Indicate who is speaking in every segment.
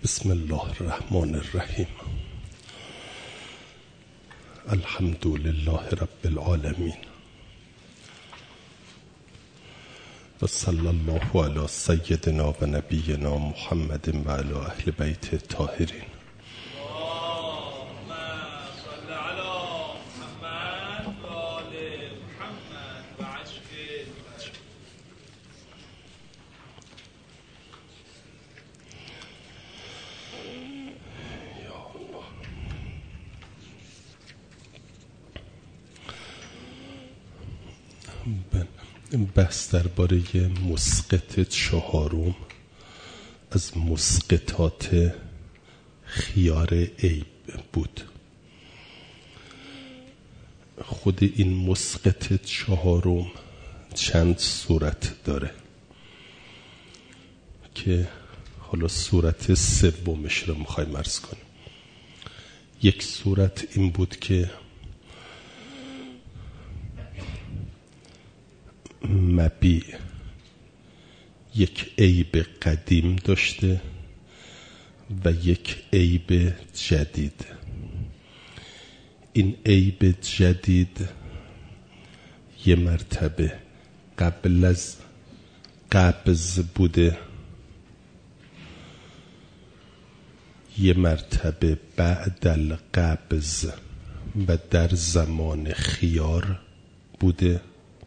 Speaker 1: بسم الله الرحمن الرحیم. الحمد لله رب العالمین و صلی الله علی سیدنا و نبینا محمد و علی اهل بیت الطاهرین. بحث درباره مسقط چهارم از مسقطات خیار عیب بود. خود این مسقط چهارم چند صورت داره که حالا صورت سومش رو میخوایم عرض کنیم. یک صورت این بود که مبیع یک عیب قدیم داشته و یک عیب جدید. این عیب جدید یه مرتبه قبل از قبض بوده، یه مرتبه بعد القبض و در زمان خیار بوده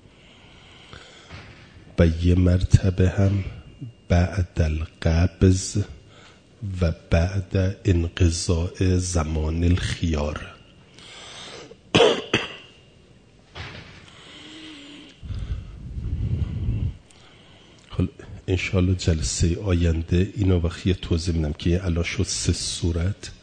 Speaker 1: و یه مرتبه هم بعد القبض و بعد انقضاء زمان الخیار. حالا انشاءالله جلسه آینده اینو وقتی توضیح میدم که الان شد 3 صورت.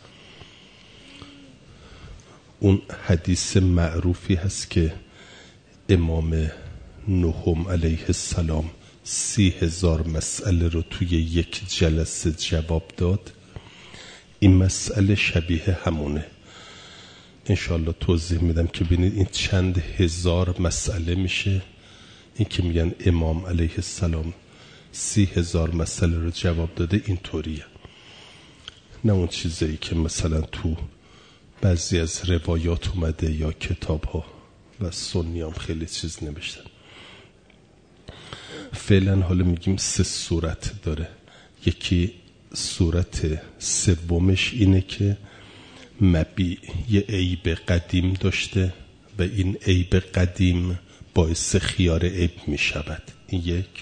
Speaker 1: اون حدیث معروفی هست که امام نهم علیه السلام 30,000 مسئله رو توی یک جلسه جواب داد. این مسئله شبیه همونه. انشاءالله توضیح میدم که ببینید این چند هزار مسئله میشه. این که میگن امام علیه السلام 30,000 مسئله رو جواب داده اینطوریه، نه اون چیزایی که مثلا تو بعضی از روایات اومده یا کتاب ها و سنی هم خیلی چیز نوشتن. فعلا حالا میگیم 3 صورت داره. یکی صورت سومش اینه که مبیع یه عیب قدیم داشته و این عیب قدیم باعث خیار عیب میشود. این یک.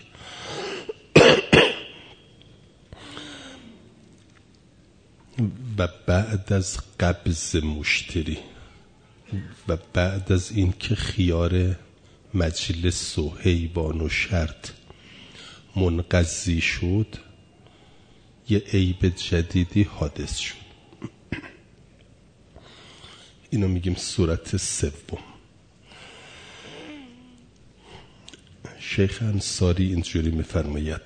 Speaker 1: و بعد از قبض مشتری و بعد از این که خیار مجلس و حیوان و شرط منقضی شد، یه عیب جدیدی حادث شد. اینو میگیم صورت سوم. شیخ انصاری اینجوری میفرماید،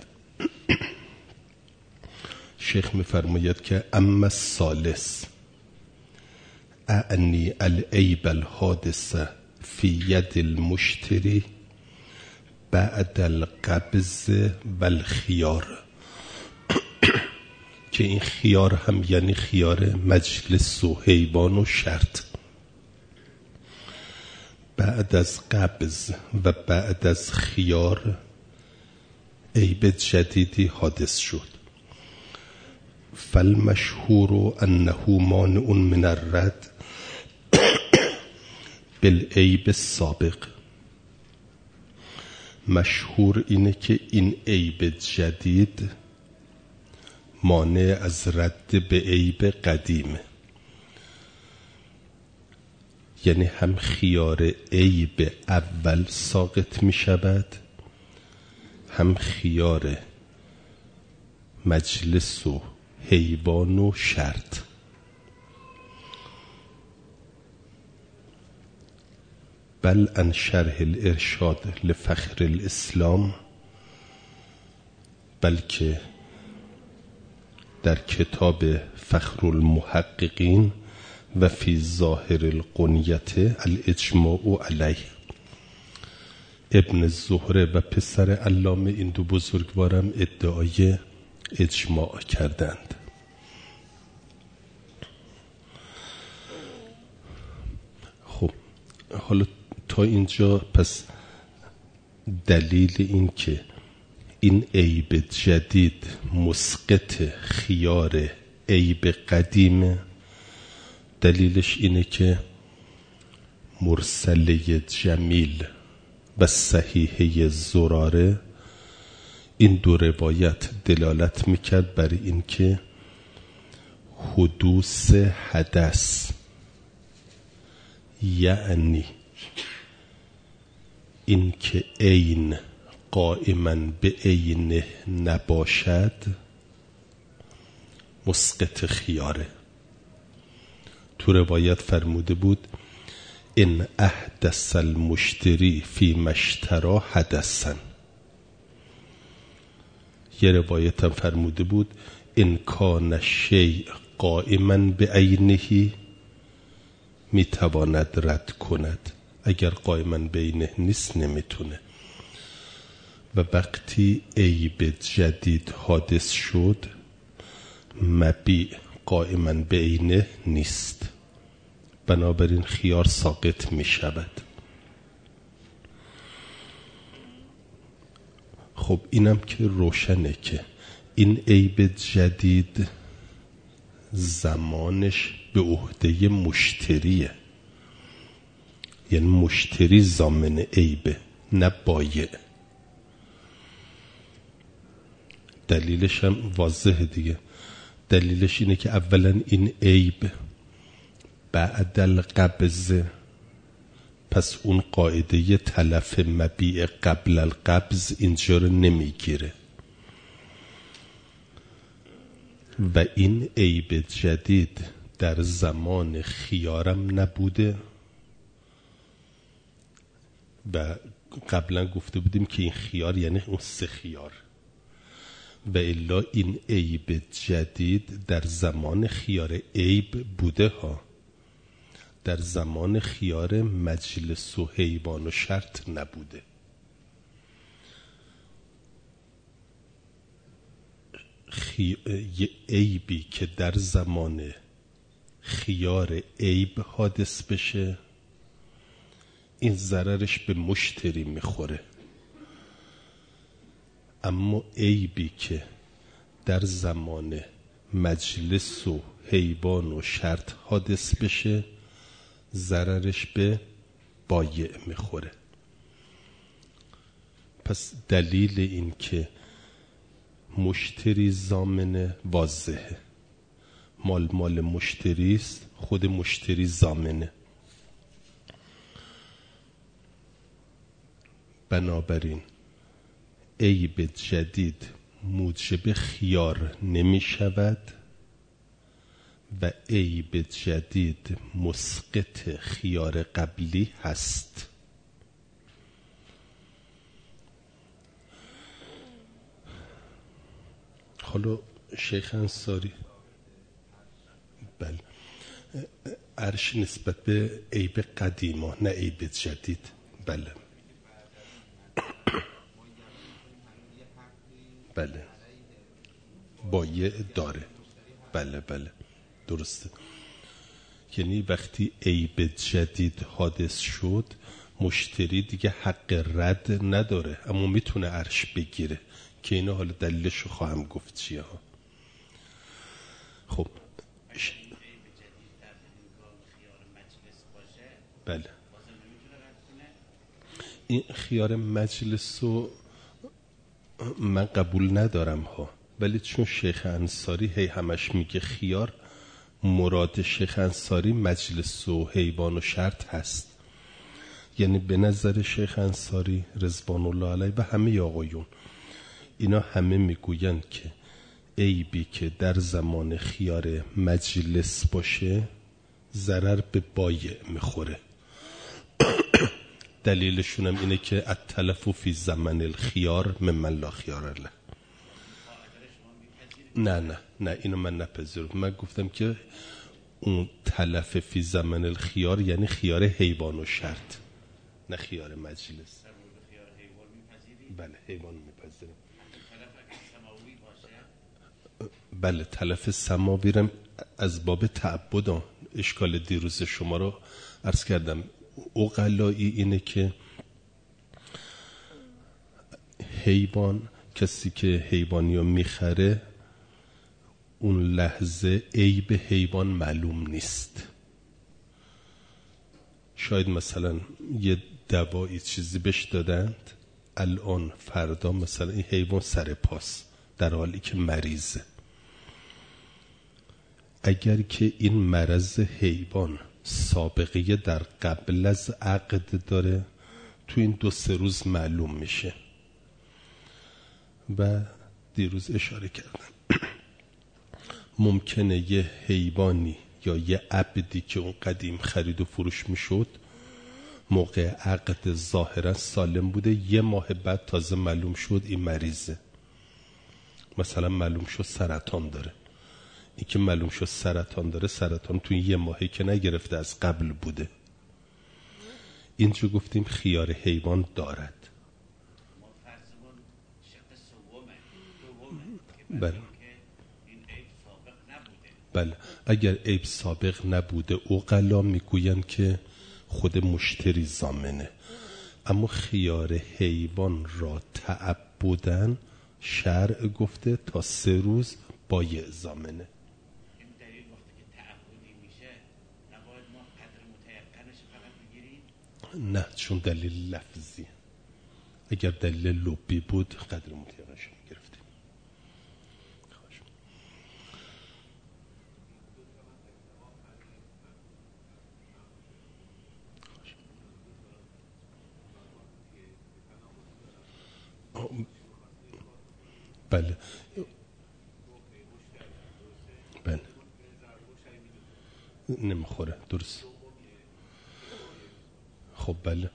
Speaker 1: شیخ میفرماید که اما الثالث اعنی العیب الحادث فی ید المشتری بعد القبض و الخیار، که این خیار هم یعنی خیار مجلس و حیوان و شرط. بعد از قبض و بعد از خیار عیب جدیدی حادث شد. فالمشهور انه مانع من الرد بالعیب السابق. مشهور اینه که این عیب جدید مانع از رد به عیب قدیمه. یعنی هم خیار عیب اول ساقط می شود، هم خیار مجلس و حیوان و شرط. بل عن شرح الارشاد لفخر الاسلام، بلکه در کتاب فخر المحققین و فی ظاهر القنیت الاجماع علیه، ابن زهره و پسر علامه این دو بزرگوارم ادعای اجماع کردند. حالا تا اینجا پس دلیل این که این عیب جدید مسقط خیار عیب قدیمه، دلیلش اینه که مرسله جمیل و صحیحه زراره این دو روایت دلالت میکرد بر این که حدوث حدث، یعنی این که عین قائما به عینه نباشد، مسقط خیاره. تو روایت فرموده بود ان احدث المشتری فی مشترا حدثا. یه روایت هم فرموده بود ان کان الشیء قائما به عینه میتواند رد کند، اگر قائما به عینه نیست نمیتونه. و وقتی عیب جدید حادث شد، مبیع قائما به عینه نیست، بنابراین خیار ساقط می شود. خب اینم که روشنه که این عیب جدید زمانش به عهده مشتریه، یعنی مشتری ضامن عیبه نه بایع. دلیلش هم واضحه دیگه. دلیلش اینه که اولا این عیب بعد القبض، پس اون قاعده تلف مبیع قبل القبض اینجا رو نمیگیره و این عیب جدید در زمان خیارم نبوده و قبلا گفته بودیم که این خیار یعنی اون سه خیار، و الا این عیب جدید در زمان خیار عیب بوده ها، در زمان خیار مجلس و حیوان و شرط نبوده. یه عیبی که در زمان خیار عیب حادث بشه، این ضررش به مشتری میخوره. اما عیبی که در زمان مجلس و حیوان و شرط حادث بشه، ضررش به بایع میخوره. پس دلیل این که مشتری ضامنه واضحه، مال مشتری است، خود مشتری ضامنه. بنابراین عیب جدید موجب خیار نمی شود و عیب جدید مسقط خیار قبلی هست. حالا شیخ انصاری بله، عرش نسبت به عیب قدیما نه عیب جدید. بله بله بایع داره. بله بله درسته. یعنی وقتی عیب جدید حادث شد، مشتری دیگه حق رد نداره، اما میتونه عرش بگیره که اینا حالا دلیلشو خواهم گفت چیه ها. خب بله این خیار مجلس رو من قبول ندارم ها، ولی چون شیخ انصاری هی همش میگه خیار، مراد شیخ انصاری مجلس و حیوان و شرط هست. یعنی به نظر شیخ انصاری رضوان الله علیه و همه آقایون، اینا همه میگویند که عیبی که در زمان خیار مجلس باشه ضرر به بایع میخوره. دلیلشون هم اینه که التلف فی زمن الخیار ممن لا خیار له. نه اینو من نپذیرم. من گفتم که اون تلف فی زمن الخیار یعنی خیار حیوان و شرط، نه خیار مجلس. بله حیوان میپذیرم. بله تلف سماوی رم از باب تعبد. اشکال دیروز شما رو عرض کردم، عقلایی اینه که حیوان، کسی که حیوانی رو میخره اون لحظه عیب حیوان معلوم نیست. شاید مثلا یه دوایی چیزی بهش دادند، الان فردا مثلا این حیوان سر پاس در حالی که مریضه. اگر که این مرض حیوان سابقه در قبل از عقد داره، تو این 2-3 روز معلوم میشه. و دیروز اشاره کردم ممکنه یه حیوانی یا یه عبدی که اون قدیم خرید و فروش میشد موقع عقد ظاهرا سالم بوده، 1 ماه بعد تازه معلوم شد این مریضه. مثلا معلوم شد سرطان داره. این که معلوم شد سرطان داره، سرطان توی 1 ماهی که نگرفته از قبل بوده. اینجا گفتیم خیار حیوان دارد. بله اگر عیب سابق نبوده عقلا میگوین که خود مشتری ضامنه، اما خیار حیوان را تعبدن شرع گفته تا 3 روز بایع ضامنه.
Speaker 2: این دلیل وقتی که تعبدی میشه نباید ما قدر متیقنش فقط بگیریم؟
Speaker 1: نه، چون دلیل لفظی. اگر دلیل لبی بود قدر متیقنش میگرفتیم. بله بله نمیخوره، درست. خب بله،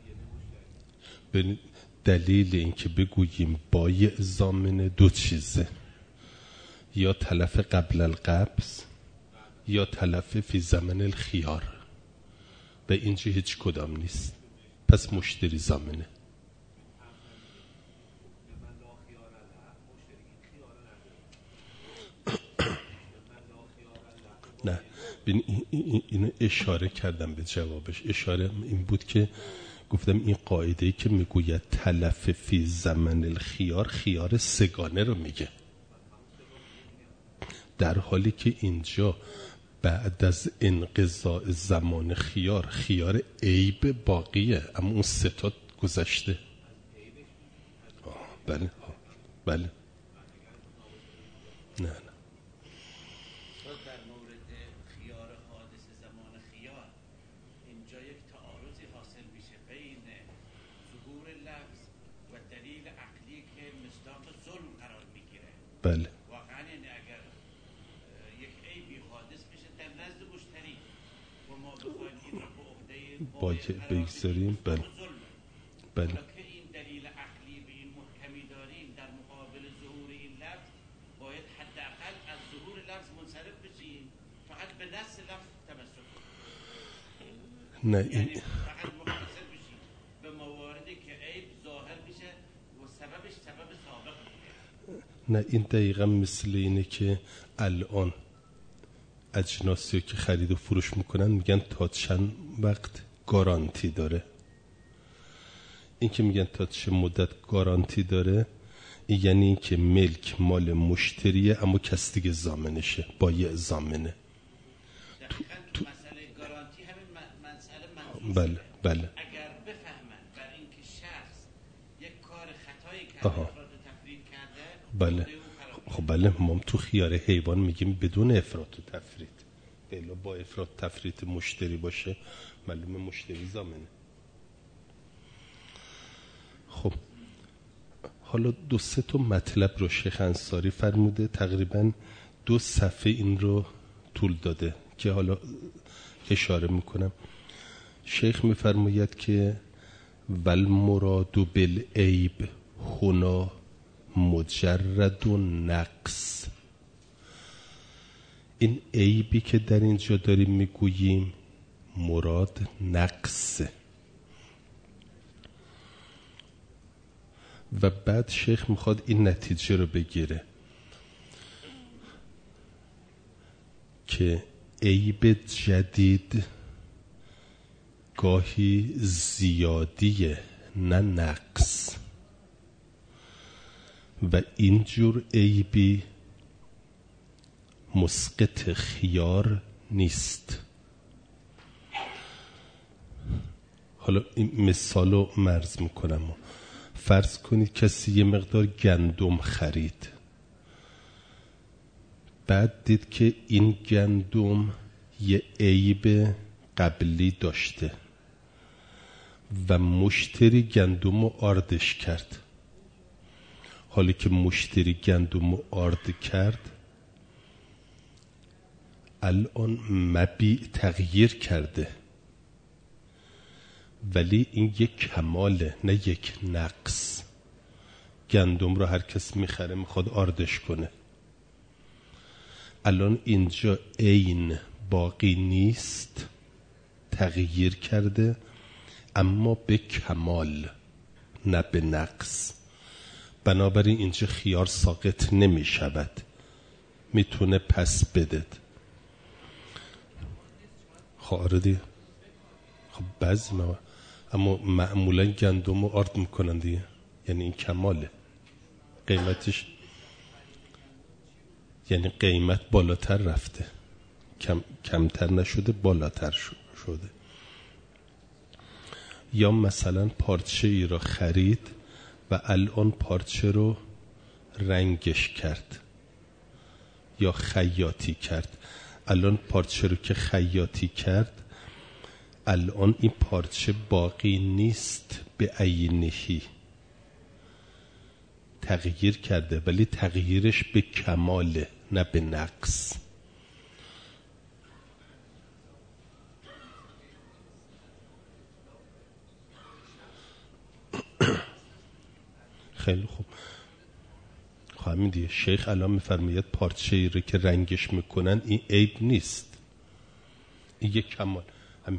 Speaker 1: دلیل این که بگوییم بایع ضامنه 2 چیزه، یا تلف قبل القبض یا تلف فی زمن الخیار. و اینجا هیچ کدام نیست، پس مشتری ضامنه. نه اینو اشاره کردم به جوابش. اشاره این بود که گفتم این قاعده‌ای که میگوید تلف فی زمن الخیار، خیار 3گانه رو میگه، در حالی که اینجا بعد از انقضاء زمان خیار عیب باقیه، اما اون 3 تا گذشته. بله بله. نه
Speaker 2: در مورد خیار حادث زمان خیار اینجا یک تعارضی حاصل میشه بین ظهور لفظ و دلیل عقلی که مصداق ظلم قرار میگیره.
Speaker 1: بله
Speaker 2: واقعا یعنی اگر یک عیبی حادث میشه در نزد مشتری و ما بخوایم این رو به عهده
Speaker 1: بگذاریم، بله بله
Speaker 2: که این دلیل عقلی به این محکمی داریم در مقابل ظهور این لفظ، باید حداقل از ظهور لفظ منصرف بشیم، فقط به نص لفظ تمسک کنیم.
Speaker 1: نه
Speaker 2: یعنی
Speaker 1: این
Speaker 2: فقط مختصر بشیم به مواردی که عیب ظاهر میشه و سببش سبب سابق میشه.
Speaker 1: نه این دقیقا مثل اینه که الان اجناسی که خرید و فروش میکنن میگن تا چند وقت گارانتی داره. این که میگن تا چه مدت گارانتی داره، این یعنی این که ملک مال مشتریه اما کس دیگه ضامنشه، بایع ضامنه.
Speaker 2: تو مسئله گارانتی همین مسئله منظور
Speaker 1: بله بله.
Speaker 2: اگر بفهمن بر اینکه شخص یک کار خطایی کرده، افراط و تفرید کرده،
Speaker 1: بله. خب بله، ما تو خیار حیوان میگیم بدون افراط و تفرید. بله، با افراط تفرید مشتری باشه معلومه مشتری ضامنه. خب حالا 2-3 تا مطلب رو شیخ انصاری فرموده، تقریبا 2 صفحه این رو طول داده که حالا اشاره میکنم. شیخ میفرماید که والمراد بالعیب هنا مجرد نقص. این عیبی که در اینجا داریم میگوییم مراد نقصه. و بعد شیخ میخواد این نتیجه رو بگیره که عیب جدید گاهی زیادیه نه نقص، و اینجور عیبی مسقط خیار نیست. حالا این مثال رو مرز میکنم. فرض کنید کسی یه مقدار گندم خرید، بعد دید که این گندم یه عیب قبلی داشته و مشتری گندم رو آردش کرد. حالی که مشتری گندم رو آرد کرد، الان مبیع تغییر کرده، ولی این یک کماله نه یک نقص. گندم رو هر کس میخره میخواد آردش کنه. الان اینجا عین باقی نیست، تغییر کرده، اما به کمال نه به نقص. بنابراین اینجا خیار ساقط نمی شود، میتونه پس بدد. خواردی؟ خب بعضی اما معمولا گندم رو آرد میکنن دیگه، یعنی این کماله. قیمتش یعنی قیمت بالاتر رفته، کمتر نشده، بالاتر شده. یا مثلا پارچه ای را خرید و الان پارچه رو رنگش کرد یا خیاطی کرد. الان پارچه رو که خیاطی کرد، الان این پارچه باقی نیست به عینهی، تغییر کرده، ولی تغییرش به کماله نه به نقص. خیلی خوب. همین دیگه شیخ الان میفرماید پارچه ای رو که رنگش میکنن این عیب نیست، این یک کمال. همین.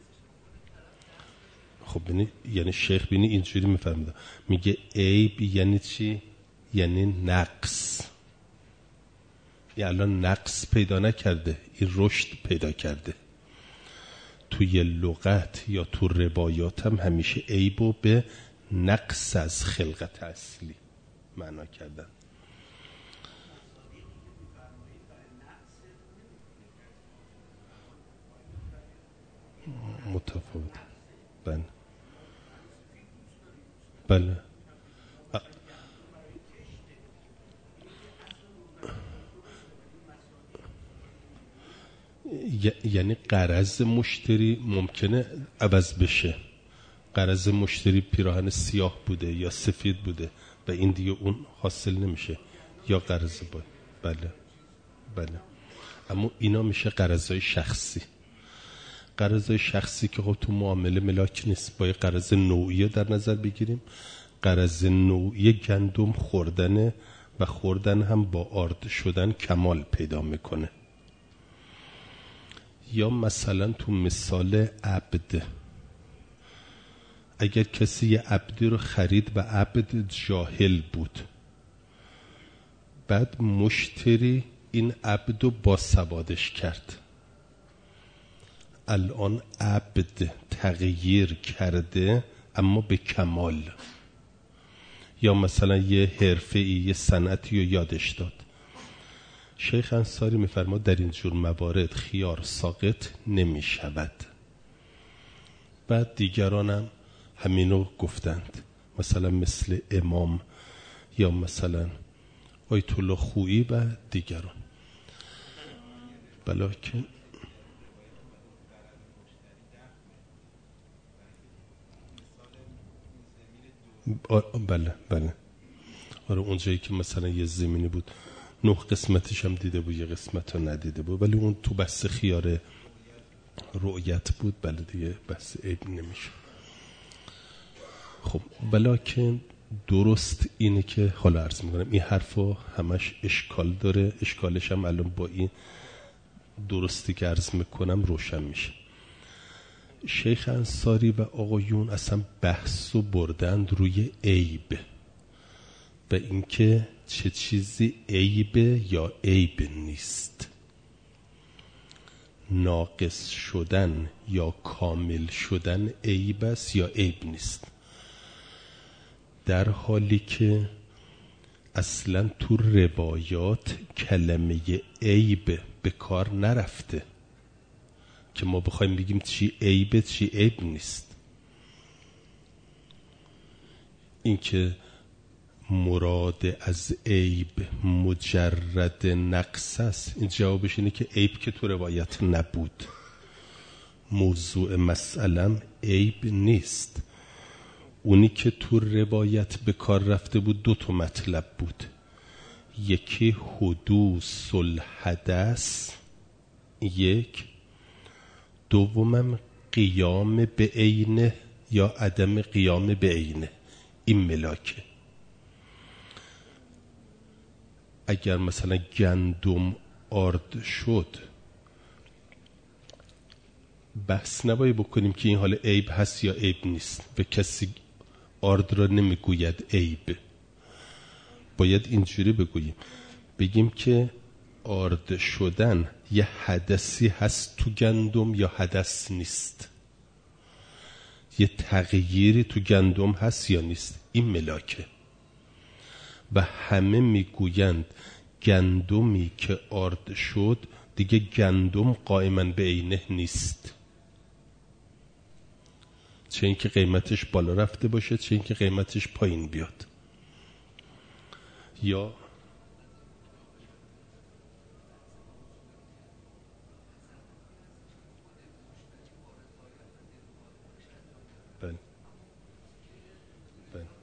Speaker 1: خب بینی، یعنی شیخ بینی اینجوری میفرماید، میگه عیب یعنی چی؟ یعنی نقص. یعنی الان نقص پیدا نکرده، این رشد پیدا کرده. توی لغت یا تو روایات هم همیشه عیبو به نقص از خلقت اصلی معنا کردن. متفاوت. بله بله. یعنی غرض مشتری ممکنه عوض بشه. غرض مشتری پیراهن سیاه بوده یا سفید بوده و این دیگه اون حاصل نمیشه، یا غرض باید. بله بله. اما اینا میشه غرضای شخصی. غرضای شخصی که خب تو معامله ملاک نیست، باید غرض نوعی در نظر بگیریم. غرض نوعی گندم خوردنه و خوردن هم با آرد شدن کمال پیدا میکنه. یا مثلا تو مثال عبد، اگر کسی یه عبدی رو خرید و عبد جاهل بود، بعد مشتری این عبد رو باسوادش کرد، الان عبد تغییر کرده اما به کمال. یا مثلا یه حرفه‌ای، یه صنعتی رو یادش داد. شیخ انصاری میفرماد در این جور موارد خیار ساقط نمی شود. بعد دیگران هم همینو گفتند، مثلا مثل امام یا مثلا آیت الله خویی و دیگران. بلکه بله بله. آره اونجایی که مثلا یه زمینی بود 9 قسمتش هم دیده بود، یه قسمت رو ندیده بود، ولی اون تو بحث خیار رؤیت بود. بله دیگه بحث عیب نمیشه. خب بلکه درست اینه که حالا عرض میکنم این حرفا همش اشکال داره، اشکالش هم الان با این درستی که عرض میکنم روشن میشه. شیخ انصاری و آقایون اصلا بحث و بردند روی عیب و اینکه چه چیزی عیبه یا عیب نیست، ناقص شدن یا کامل شدن عیب است یا عیب نیست، در حالی که اصلا تو روایات کلمه عیب به کار نرفته که ما بخوایم بگیم چی عیبه چی عیب نیست. این که مراد از عیب مجرد نقص است، این جوابش اینه که عیب که تو روایت نبود. موضوع مسئلم عیب نیست. اونی که تو روایت به کار رفته بود دو تا مطلب بود، یکی حدوث الحدث، یک، دومم قیام به عینه یا عدم قیام به عینه. این ملاکه. اگر مثلا گندم آرد شد، بحث نباید بکنیم که این حال عیب هست یا عیب نیست و کسی آرد را نمیگوید عیب. باید اینجوری بگیم که آرد شدن یه حدثی هست تو گندم یا حدث نیست، یه تغییری تو گندم هست یا نیست. این ملاکه. و همه میگویند گندمی که آرد شد دیگه گندم قائما به عینه نیست، چه اینکه قیمتش بالا رفته باشه چه اینکه قیمتش پایین بیاد. یا بله بله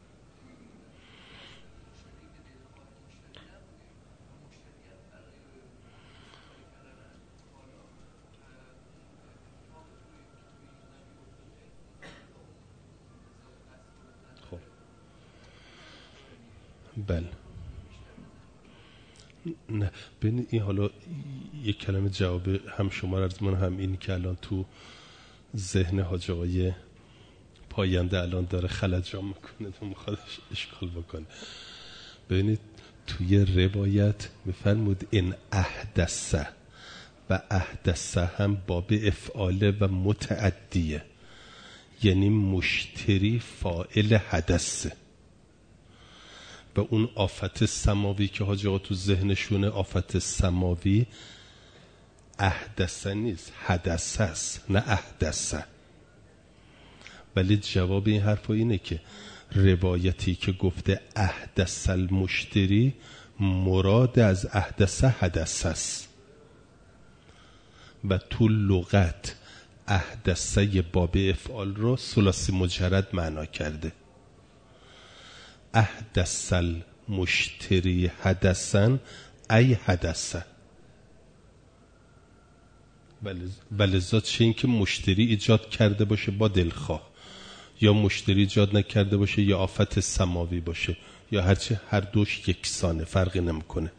Speaker 1: خب بله. نه ببین این حالا یک کلمه جواب هم شما از من هم این که الان تو ذهن حاج آقای پاینده الان داره خلجان میکنه تو میخوادش اشکال بکنه. ببینید توی روایت میفرمود این احدثه و احدثه هم باب افعاله و متعدیه، یعنی مشتری فاعل حدثه و اون آفت سماوی که حاج آقا تو ذهنشونه آفت سماوی احدثه نیست، حدثه است نه احدثه. ولی جواب این حرف اینه که روایتی که گفته احدث المشتری مراد از احدث حدث است و تو لغت احدثه باب افعال رو ثلاثی مجرد معنا کرده. احدث المشتری حدثا ای حدثه. ولذا چه این که مشتری ایجاد کرده باشه با دلخواه، یا مشتری ایجاد نکرده باشه یا آفت سماوی باشه یا هرچه، هر دوش یکسانه، فرقی نمیکنه.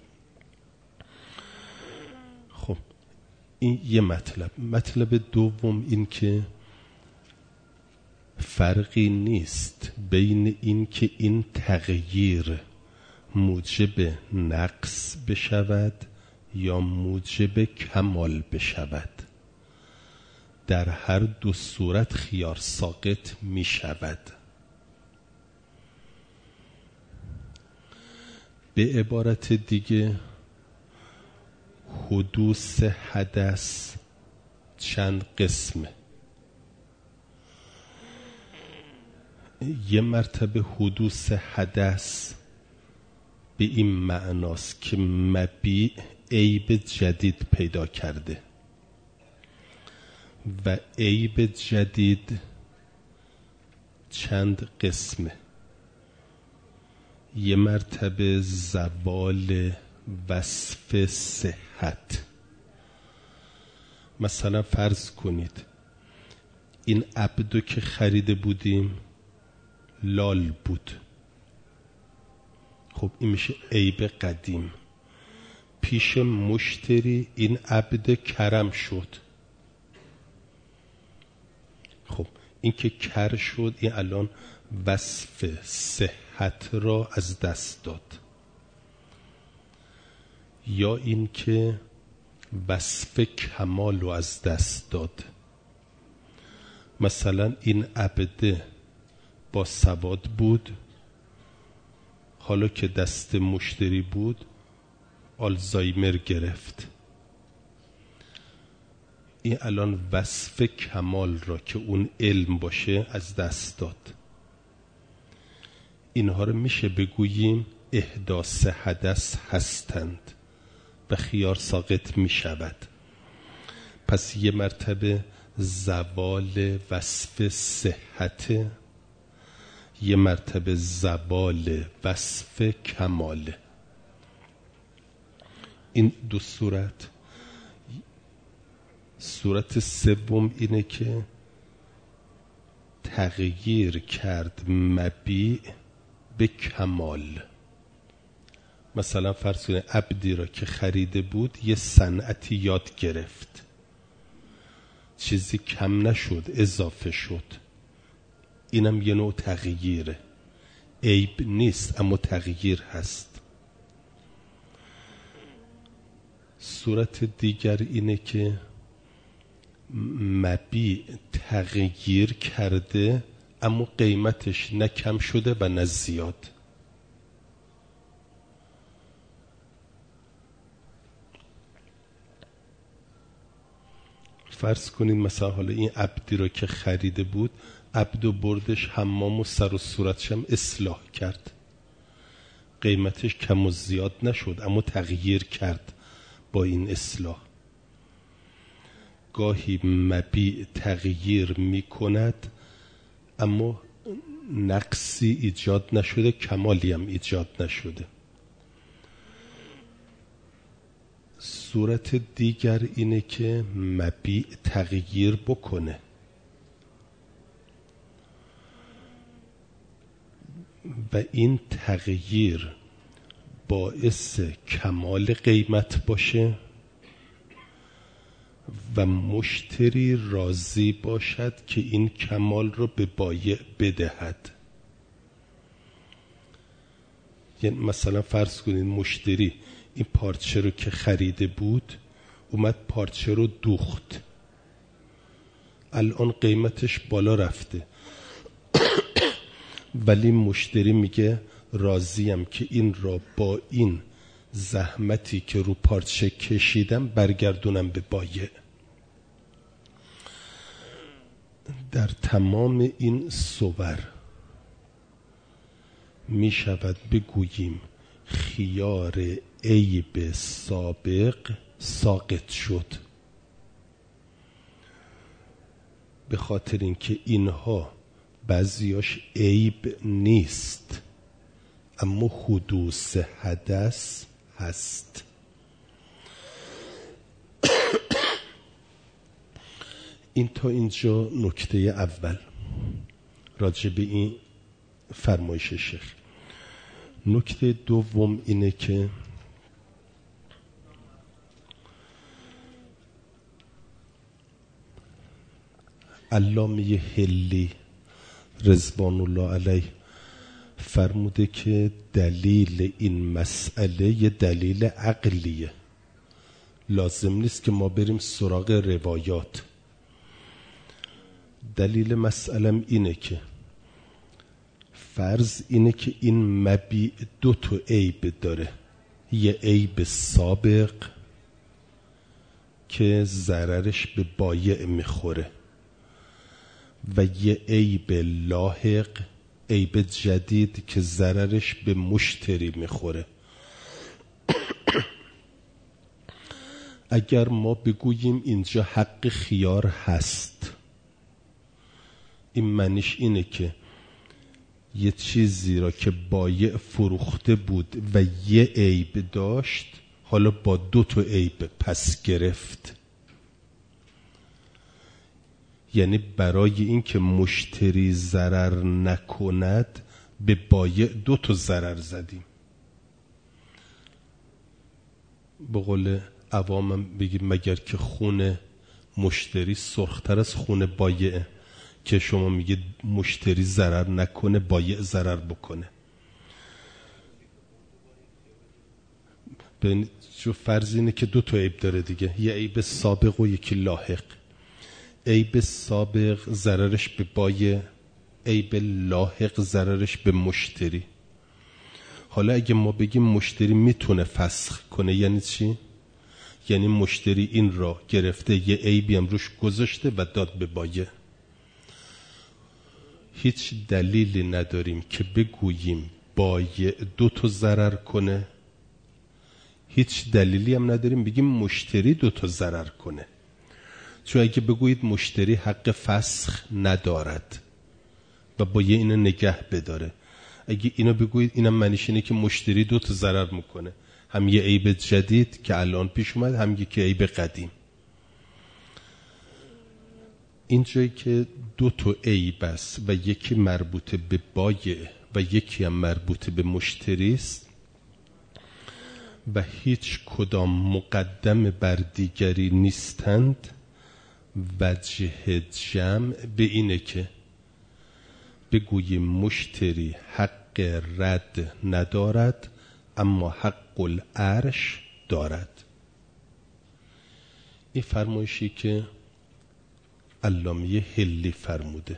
Speaker 1: خب این یه مطلب دوم این که فرقی نیست بین این که این تغییر موجب نقص بشود یا موجب کمال بشود. در هر دو صورت خیار ساقط می شود. به عبارت دیگه حدوث حدث چند قسمه. یه مرتبه حدوث حدث به این معناست که مبیع عیب جدید پیدا کرده و عیب جدید چند قسمه. یه مرتبه زوال وصف صحت. مثلا فرض کنید این عبدو که خریده بودیم لال بود، خب این میشه عیب قدیم. پیش مشتری این عبد کرم شد، خب این که کر شد این الان وصف صحت را از دست داد. یا این که وصف کمال رو از دست داد. مثلا این عبده با سواد بود، حالا که دست مشتری بود آلزایمر گرفت. این الان وصف کمال را که اون علم باشه از دست داد. اینها رو میشه بگوییم احداث حدث هستند و خیار ساقط میشود. پس یه مرتبه زوال وصف صحت، یه مرتبه زوال وصف کماله. این دو صورت. صورت سوم اینه که تغییر کرد مبیع به کمال. مثلا فرض کنید عبدی را که خریده بود یه صنعتی یاد گرفت، چیزی کم نشد اضافه شد. اینم یه نوع تغییره، عیب نیست اما تغییر هست. صورت دیگر اینه که مبیع تغییر کرده اما قیمتش نه کم شده و نه زیاد. فرض کنید مثلا حالا این عبدی رو که خریده بود، عبد و بردش حمام و سر و صورتش هم اصلاح کرد، قیمتش کم و زیاد نشد اما تغییر کرد با این اصلاح. گاهی مبیع تغییر می کند اما نقصی ایجاد نشده، کمالی هم ایجاد نشده. صورت دیگر اینه که مبیع تغییر بکنه و این تغییر باعث کمال قیمت باشه و مشتری راضی باشد که این کمال رو به بایع بدهد. یعنی مثلا فرض کنید مشتری این پارچه رو که خریده بود اومد پارچه رو دوخت، الان قیمتش بالا رفته ولی مشتری میگه راضیم که این را با این زحمتی که رو پارچه کشیدم برگردونم به بایع. در تمام این صور می شود بگوییم خیار عیب سابق ساقط شد، به خاطر اینکه اینها بعضیاش عیب نیست اما حدوث حدث هست. این تا اینجا نکته اول راجع به این فرمایش شیخ. نکته دوم اینه که علامه حلی رضوان الله علیه فرموده که دلیل این مسئله یه دلیل عقلیه، لازم نیست که ما بریم سراغ روایات. دلیل مسئلم اینه که فرض اینه که این مبیع دو تا عیب داره، یه عیب سابق که ضررش به بایع میخوره و یه عیب لاحق، عیب جدید که ضررش به مشتری میخوره. اگر ما بگوییم اینجا حق خیار هست، این معنیش اینه که یه چیزی را که بایع فروخته بود و یه عیب داشت حالا با دو تا عیب پس گرفت. یعنی برای این که مشتری ضرر نکند به بایع دو تا ضرر زدیم. به قول عوامم بگیم مگر که خون مشتری سرختر از خون بایعه، که شما میگید مشتری ضرر نکنه بایع ضرر بکنه. جو فرض اینه که 2 تا عیب داره دیگه، یه عیب سابق و یکی لاحق. عیب سابق ضررش به بایع، عیب لاحق ضررش به مشتری. حالا اگه ما بگیم مشتری میتونه فسخ کنه یعنی چی؟ یعنی مشتری این را گرفته یه عیبی هم روش گذاشته و داد به بایع. هیچ دلیلی نداریم که بگوییم بایع 2 تا ضرر کنه، هیچ دلیلی هم نداریم بگیم مشتری 2 تا ضرر کنه. چون اگه بگویید مشتری حق فسخ ندارد و بایع اینو نگه بداره، اگه اینو بگویید اینم معنیش اینه که مشتری 2 تا ضرر میکنه، هم یه عیب جدید که الان پیش اومد، هم یکی عیب قدیم. این جایی که 2 تا عیب است و یکی مربوط به بایع و یکی هم مربوط به مشتری است و هیچ کدام مقدم بر دیگری نیستند، وجه جمع به اینه که بگوییم مشتری حق رد ندارد اما حق العرش دارد. این فرمایشی که علامه حلی فرموده.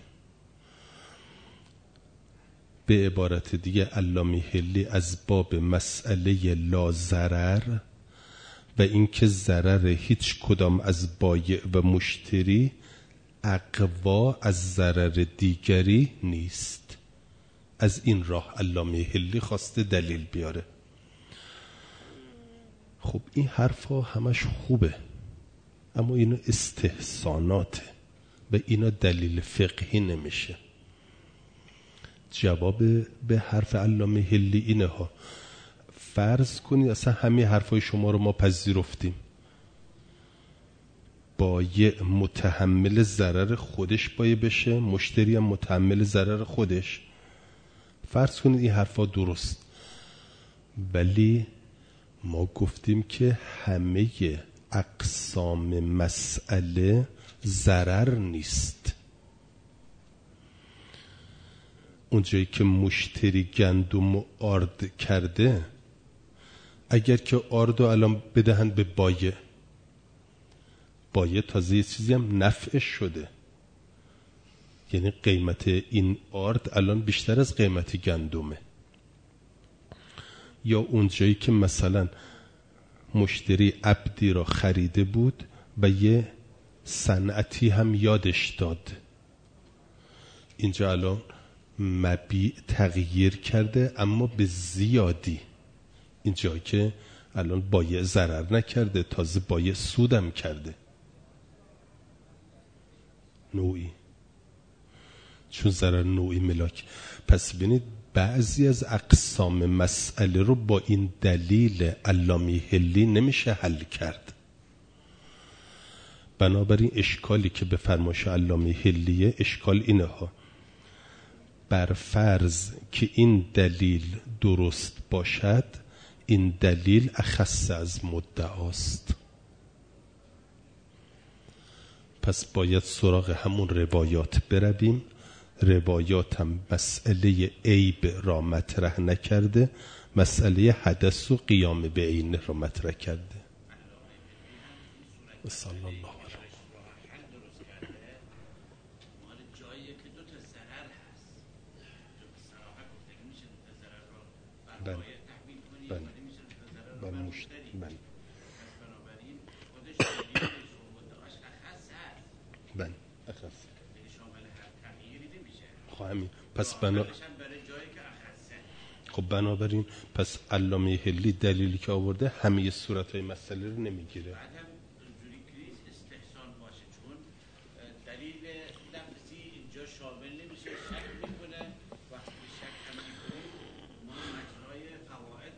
Speaker 1: به عبارت دیگه علامه حلی از باب مسئله لا ضرر و اینکه ضرر هیچ کدام از بایع و مشتری اقوا از ضرر دیگری نیست، از این راه علامه حلی خواسته دلیل بیاره. خب این حرفا همش خوبه، اما اینا استحساناته و اینا دلیل فقهی نمیشه. جواب به حرف علامه حلی اینه ها. فرض کنید اصلا همین حرفای شما رو ما پذیرفتیم، بایع متحمل ضرر خودش باید بشه، مشتری هم متحمل ضرر خودش. فرض کنید این حرفا درست، ولی ما گفتیم که همه اقسام مسئله ضرر نیست. اونجایی که مشتری گندم و آرد کرده، اگر که آردو الان بدهند به بایع، بایع تازه یه چیزی هم نفعش شده، یعنی قیمت این آرد الان بیشتر از قیمت گندمه. یا اونجایی که مثلا مشتری عبدی را خریده بود و یه صنعتی هم یادش داد، اینجا الان مبیع تغییر کرده اما به زیادی. اینجا که الان بایع ضرر نکرده، تازه بایع سودم کرده نوعی، چون ضرر نوعی ملاک. پس ببینید بعضی از اقسام مسئله رو با این دلیل علامه حلی نمیشه حل کرد. بنابراین اشکالی که به فرمایش علامه حلیه، اشکال اینه ها: بر فرض که این دلیل درست باشد، این دلیل اخص از مدعاست، پس باید سراغ همون روایات برویم. روایات هم مسئله عیب را مطرح نکرده، مسئله حدث و قیام به عینه را مطرح کرده. صلی الله علیه خب بنابراین پس علامه حلی دلیلی که آورده همه صورتهای مسئله رو نمیگیره.
Speaker 2: استحسان باشه، چون دلیل لفظی اینجا شامل نمیشه، شک میکنه. وقتی شک هم میکنه ما مجرای قواعد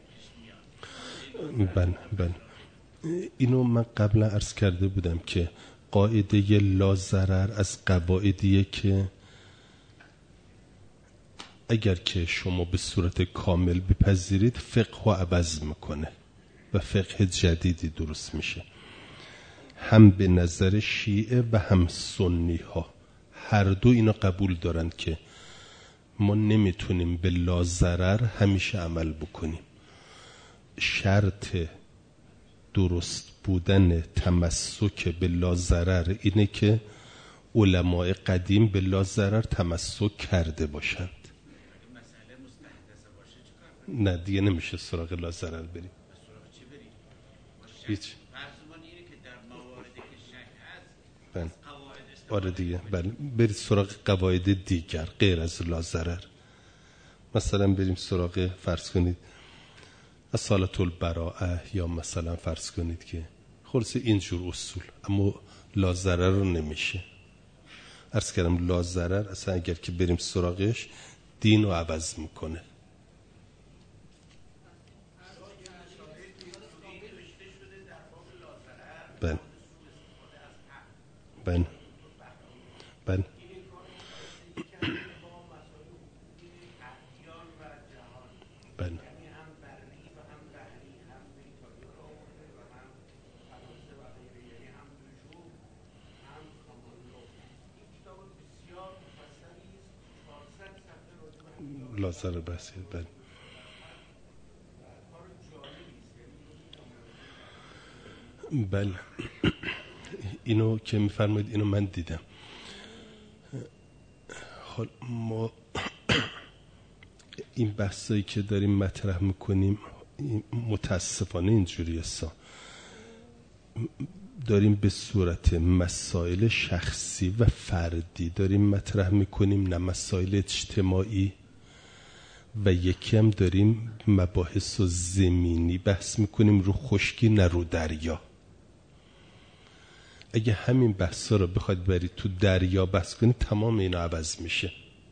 Speaker 2: پیش میاد.
Speaker 1: اینو من قبلا عرض کرده بودم که قاعده لا ضرر از قواعدیه که اگر که شما به صورت کامل بپذیرید، فقه و عوض میکنه و فقه جدیدی درست میشه. هم به نظر شیعه و هم سنی ها هر دو اینا قبول دارند که ما نمیتونیم به لا ضرر همیشه عمل بکنیم. شرط درست بودن تمسک به لاضرر اینه که علماء قدیم به لاضرر تمسک کرده باشند.
Speaker 2: مسئله مستحدثه باشه چیکار کنیم؟
Speaker 1: نه دیگه نمیشه سراغ لاضرر بریم.
Speaker 2: سراغ چی بریم؟
Speaker 1: هیچ.
Speaker 2: فرضمون اینه که در مواردی که شک هست
Speaker 1: بله.
Speaker 2: قواعد استفاده
Speaker 1: آره دیگه بله، برید سراغ قواعد دیگر غیر از لاضرر. مثلا بریم سراغ فرض کنید اصالت البراءه، یا مثلا فرض کنید که خلاص اینجور اصول، اما لاضرر رو نمیشه. عرض کردم لاضرر اصلا اگر که بریم سراغش دین رو عوض میکنه. بله بله بله بله لاضرر بسید. بله بله اینو که میفرمایید اینو من دیدم. حال ما این بحثایی که داریم مطرح میکنیم متاسفانه اینجوری است، داریم به صورت مسائل شخصی و فردی داریم مطرح میکنیم، نه مسائل اجتماعی، و یکی هم داریم مباحث و زمینی بحث میکنیم رو خشکی نه رو دریا. اگه همین بحثا رو بخواید برید تو دریا بحث کنید تمام اینا عوض میشه.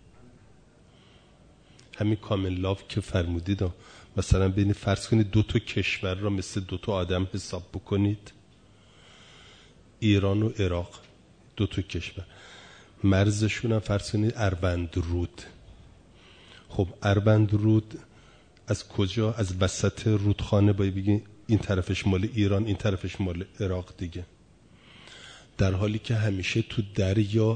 Speaker 1: همین کامن لاو که فرمودید، مثلا ببینید فرض کنید دو تا کشور را مثل دو تا آدم حساب بکنید، ایران و عراق، دو تا کشور، مرزشون هم فرض کنید اروند رود. خب اروند رود از کجا؟ از وسط رودخانه باید بگید این طرفش مال ایران، این طرفش مال عراق دیگه. در حالی که همیشه تو دریا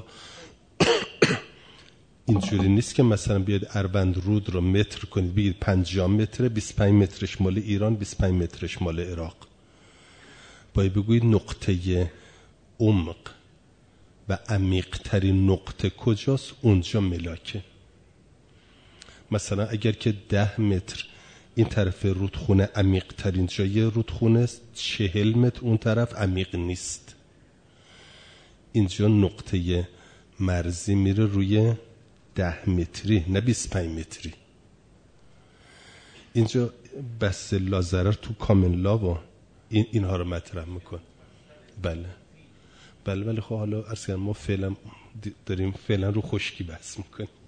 Speaker 1: اینجوری نیست که مثلا بیاد اروند رود رو متر کنید بگید 50 متره، 25 مترش مال ایران، 25 مترش مال عراق. باید بگوید نقطه عمق و عمیق ترین نقطه کجاست، اونجا ملاکه. مثلا اگر که 10 متر این طرف رودخونه عمیق ترین جای رودخونه است، 40 متر اون طرف عمیق نیست. اینجا نقطه مرزی میره روی 10 متری نه 25 متری. اینجا بس لاضرر تو کامن لاو اینها رو مطرح میکن. بله بله. خب حالا اصلا ما فعلا داریم رو خشکی بحث میکنیم.